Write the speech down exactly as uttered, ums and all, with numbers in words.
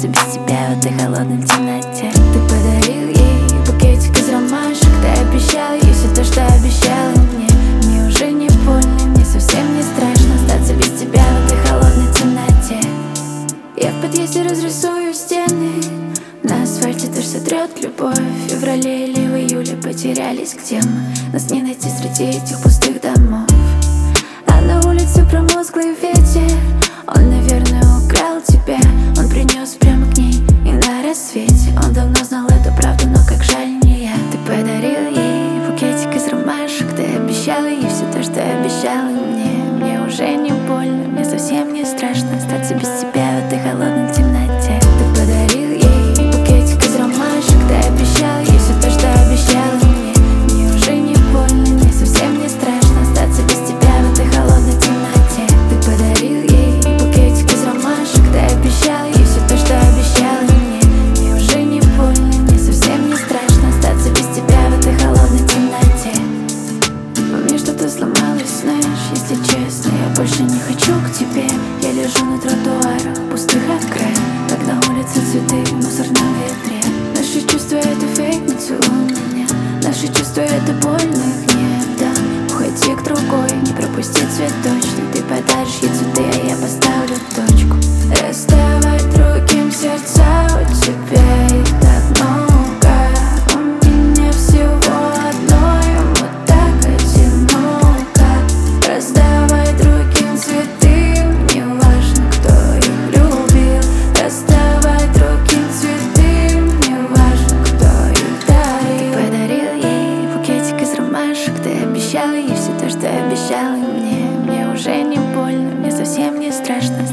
остаться без тебя в этой холодной темноте. Ты подарил ей букетик из ромашек, ты обещал ей все то, что обещала мне. Мне уже не больно, мне совсем не страшно остаться без тебя в этой холодной темноте. Я в подъезде разрисую стены, на асфальте дождь сотрет любовь. В феврале или в июле потерялись, где мы? Нас не найти среди этих пустых домов. А на улице промозглый ветер, он, наверное, украл тебя. Он принес прямо к ней и на рассвете. Он давно знал эту правду, но как жаль не я. Ты подарил ей букетик из ромашек, ты обещал ей все то, что обещала мне. Мне уже не больно, мне совсем не страшно остаться без тебя в этой холодной темноте. Ты подарил ей букетик из ромашек, ты обещал ей все то, что обещала мне. Мне уже не больно, мне совсем не страшно остаться без тебя в этой холодной темноте. Ты подарил ей букетик из ромашек, ты обещал ей все то, что обещала мне. Мне уже не больно, мне совсем не страшно остаться без тебя в этой холодной темноте. Во мне что-то сломалось, знаешь, если честно, я больше не хочу к тебе. Я лежу на тротуарах, пустых окраин, как на улице цветы в мусорном ветре. Наши чувства — это фейк, не целуй меня. Наши чувства — это больно, их не отдам. Уходи к другой, не пропусти цветочный. Ты подаришь ей цветы, а я поставлю точку. Расставать другим сердца, у тебя их так много. У меня всего одно, ему так одиноко. Раздавай другим цветы, мне важно, кто их любил. Раздавай другим цветы, мне важно, кто их дарил. Ты подарил ей букетик из ромашек, ты обещал ей все то, что обещала мне. Мне уже не больно, мне совсем не страшно